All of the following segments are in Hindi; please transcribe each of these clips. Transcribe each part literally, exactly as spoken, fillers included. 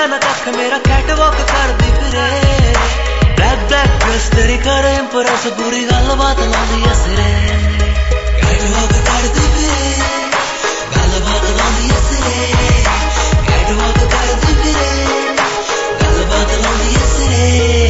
लगदा ना कख मेरा कैटवॉक करदी फिरे ब्लैक ब्लैक ड्रेस तेरी करे इंप्रेस पूरी गल्लबात लांदी ऐ सिरे कैटवॉक करदी फिरे गल्लबात लांदी ऐ सिरे कैटवॉक करदी फिरे गल्लबात लांदी ऐ सिरे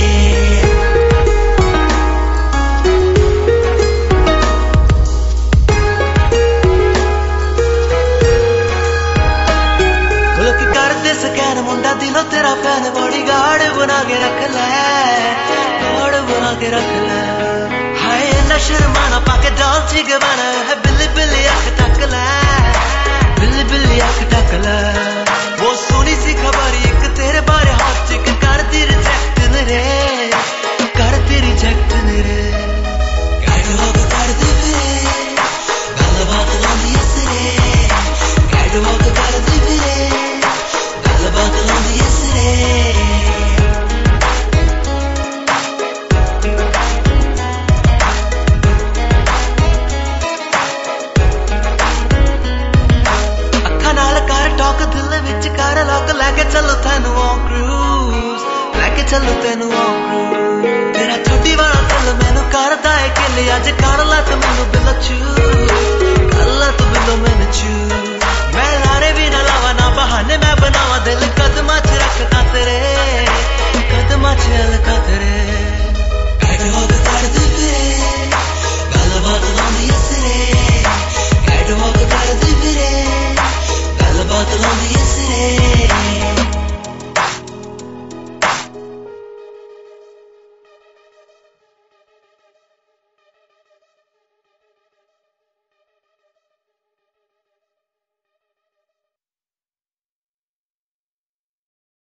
मुंडा दिलों तेरा फैन बॉडी गार्ड बना के रख ले गार्ड बना के रख ले हाय ना शर्माना पाके डांस ही गवाना है बिल्ली बिल्ली अख टक ले बिल्ली बिल्ली अख टक ले वो सोनी सी खबर एक तेरे बारे हाथ चिक कर दी रिजेक्ट नरे कर दी रिजेक्ट नरे कैटवॉक कर दी फिरे गल्लबात लांदी ऐ सिरे कैटवॉक कर दी फिरे गल्लबात लांदी ऐ सिरे अखां नाल कर टॉक दिल विच कर लॉक लैके चलो तैनू ऑन क्रूज लैके चलो तैनू ऑन क्रूज तेरा छोटी वाला दिल मैनू करदा है किल अज कर ला तू मैनू बिल चू कर ला तू बिलो मैनू चू मैं लारे भी ना लावा ना बहाने मैं बनावा दिल कदमां च रखता तेरे कदमां च अलका तेरे